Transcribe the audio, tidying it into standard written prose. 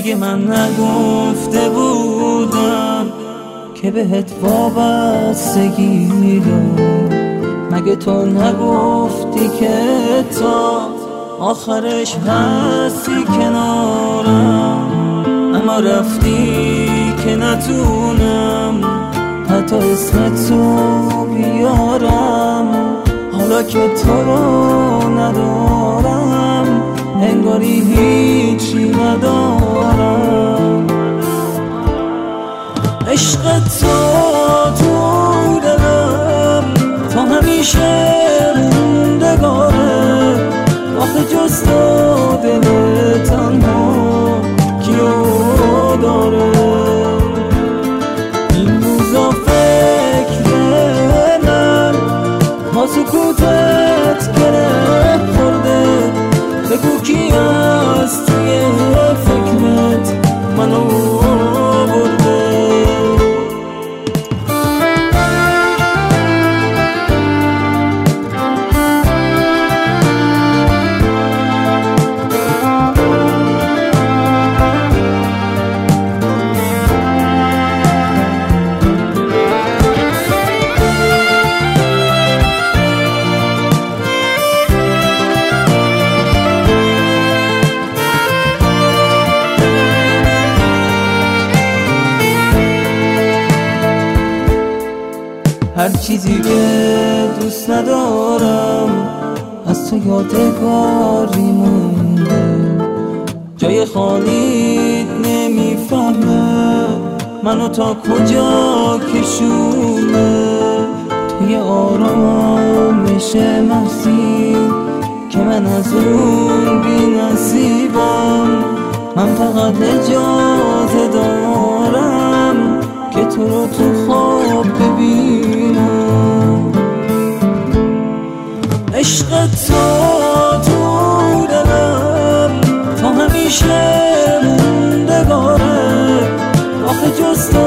مگه من نگفته بودم که بهت وابستگی دارم؟ مگه تو نگفتی که تا آخرش هستی کنارم؟ اما رفتی که نتونم حتی اسمتو بیارم. حالا که تو رو ندارم انگاری هیچی ندارم. عشق تو دلم تا همیشه موندگاره. آخه جز تو دل تنها کیو داره؟ این روزا فکر من با سکوتت گره خورده. بگو کی از توی فکرت منو برده؟ هر چیزی که دوست ندارم از تو یادگاری مونده. جای خالیت نمیفهمه منو تا کجا کشونه. توی آرامش محضی که من از اون بی نصیبم. من فقط اجازه دارم که تو رو تو خواب ببینم. عشق تو دلم تا همیشه موندگاره. آخه جز